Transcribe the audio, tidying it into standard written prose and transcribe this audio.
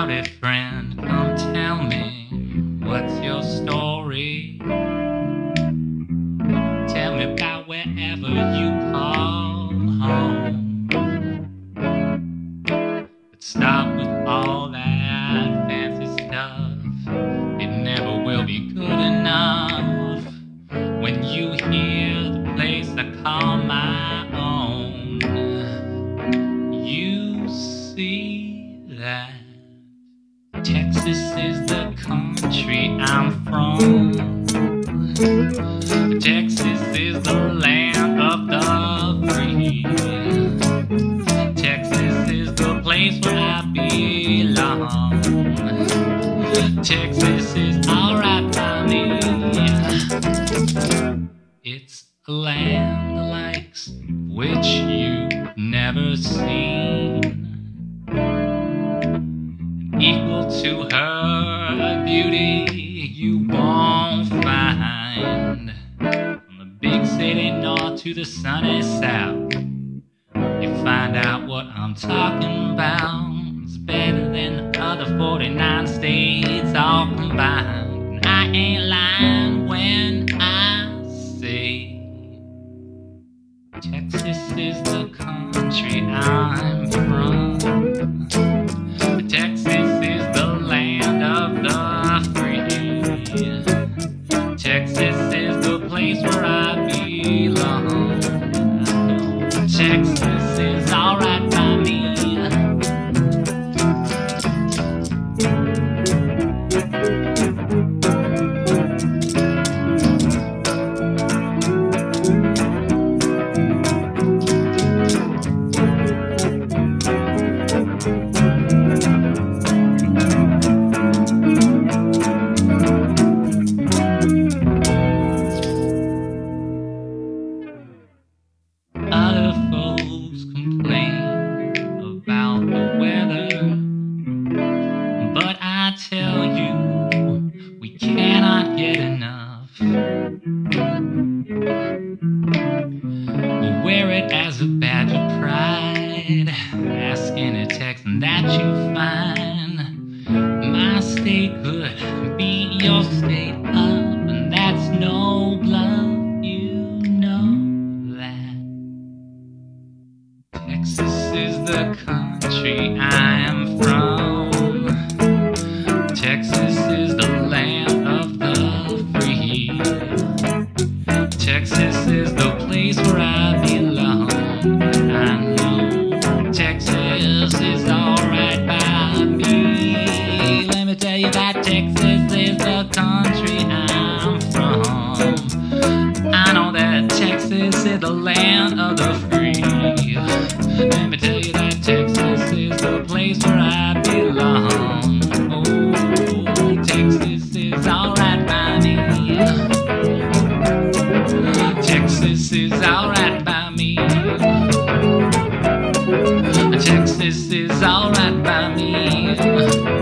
about it, friend? Come tell me, what's your story? Tell me about wherever you call home. But stop with all that fancy stuff. It never will be good enough. When you hear the place I call my own, you see that Texas is the country I'm from. Texas is the land of the free. Texas is the place where I belong. Texas is alright by me. It's a land the likes which you've never seen, equal to her beauty you won't find. From the big city north to the sunny south, you find out what I'm talking about. It's better than the other 49 states all combined. And I ain't lying when I say Texas is the country I'm from. Texas is the land of the free. Texas is the place where I belong. Texas is alright by me. Other folks complain about the weather, but I tell you, we cannot get enough. We'll wear it as a badge of pride. Ask any Texan that you find. My state could be your state up, and that's no bluff. You know that Texas is the country I am from. Texas is the land of the free. Texas is the place where I belong. I know Texas is alright by me. Let me tell you that Texas is the country I'm from. I know that Texas is the land of the free. Let me tell you that Texas is the place where I belong. Oh, Texas is alright by me. Texas is alright by me. Texas is alright by me.